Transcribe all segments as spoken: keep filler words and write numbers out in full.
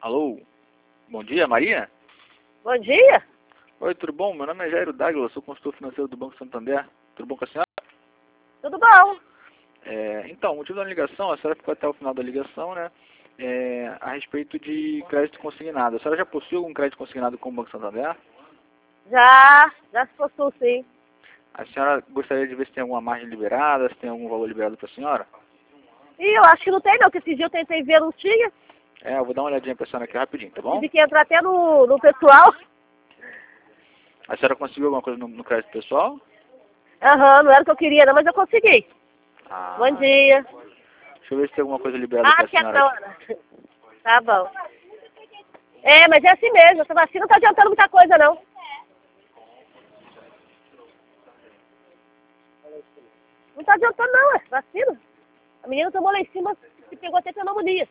Alô? Bom dia, Maria? Bom dia. Oi, tudo bom? Meu nome é Jairo Dáguila, sou consultor financeiro do Banco Santander. Tudo bom com a senhora? Tudo bom? É, então, o motivo da ligação, a senhora ficou até o final da ligação, né? É, a respeito de crédito consignado. A senhora já possui algum crédito consignado com o Banco Santander? Já, já se postou sim. A senhora gostaria de ver se tem alguma margem liberada, se tem algum valor liberado para a senhora? E eu acho que não tem não, que esse dia eu tentei ver, não tinha. É, eu vou dar uma olhadinha para a senhora aqui rapidinho, tá bom? Tive que entrar até no, no pessoal. A senhora conseguiu alguma coisa no, no crédito pessoal? Aham, não era o que eu queria não, mas eu consegui. Ah, Bom dia. deixa eu ver se tem alguma coisa liberada Ah, para a senhora aqui. quietona. Tá bom. É, mas é assim mesmo, essa vacina não tá adiantando muita coisa não. Não tá adiantando não, é vacina. A menina tomou lá em cima e pegou até pneumonia.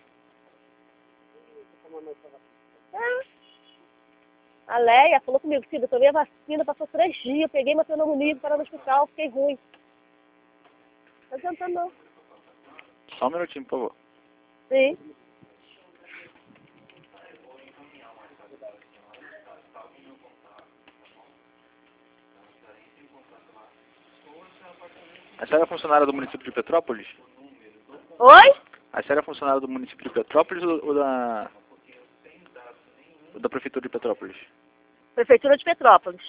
É. A Leia falou comigo, filho, eu tomei a vacina, passou três dias, eu peguei uma pneumonia, parar no hospital, fiquei ruim. Não tá adiantando não. Só um minutinho, por favor. Sim. A senhora é funcionária do município de Petrópolis? Oi? A senhora é funcionária do município de Petrópolis ou, ou da, ou da prefeitura de Petrópolis? Prefeitura de Petrópolis.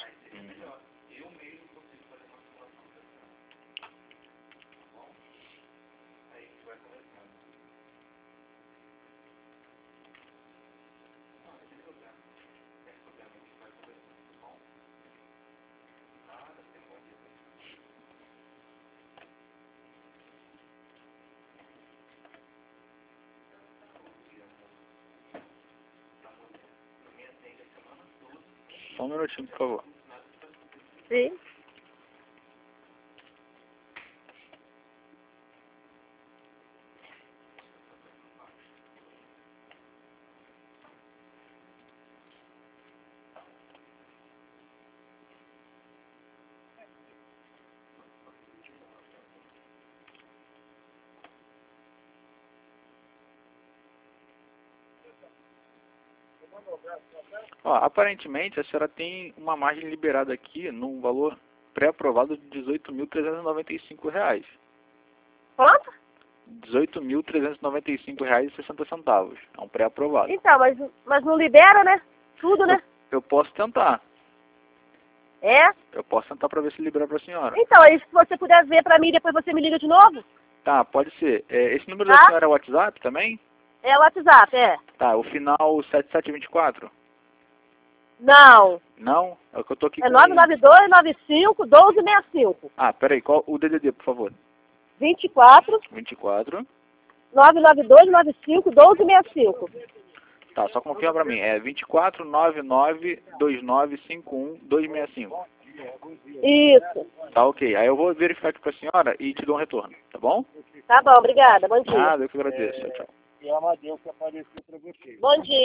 Só um minutinho, por favor. Sim. Ó, aparentemente a senhora tem uma margem liberada aqui num valor pré-aprovado de dezoito mil trezentos e noventa e cinco reais. Quanto? dezoito mil trezentos e noventa e cinco reais e sessenta centavos. É um pré-aprovado. Então, mas, mas não libera, né? Tudo, né? Eu, eu posso tentar. É? Eu posso tentar para ver se libera para a senhora. Então, aí se você puder ver pra mim, depois você me liga de novo. Tá, pode ser. É, esse número Tá? da senhora é o WhatsApp também? É o WhatsApp, é. Tá, o final sete sete dois quatro? Não. Não? É o que eu tô aqui É com... nove nove dois, nove cinco, um dois seis cinco. Ah, peraí, qual o D D D, por favor? vinte e quatro, vinte e quatro. nove nove dois, nove cinco, um dois seis cinco. Tá, só confirma pra mim. É vinte e quatro, nove nove, dois nove cinco um, dois seis cinco. Isso. Tá, ok. Aí eu vou verificar aqui pra senhora e te dou um retorno, tá bom? Tá bom, obrigada. Bom dia. Nada, eu que agradeço. Tchau, tchau. Bom dia.